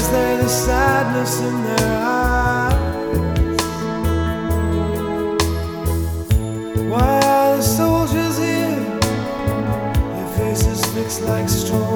is there the sadness in their eyes? Why are the soldiers here? Their faces fixed like straw.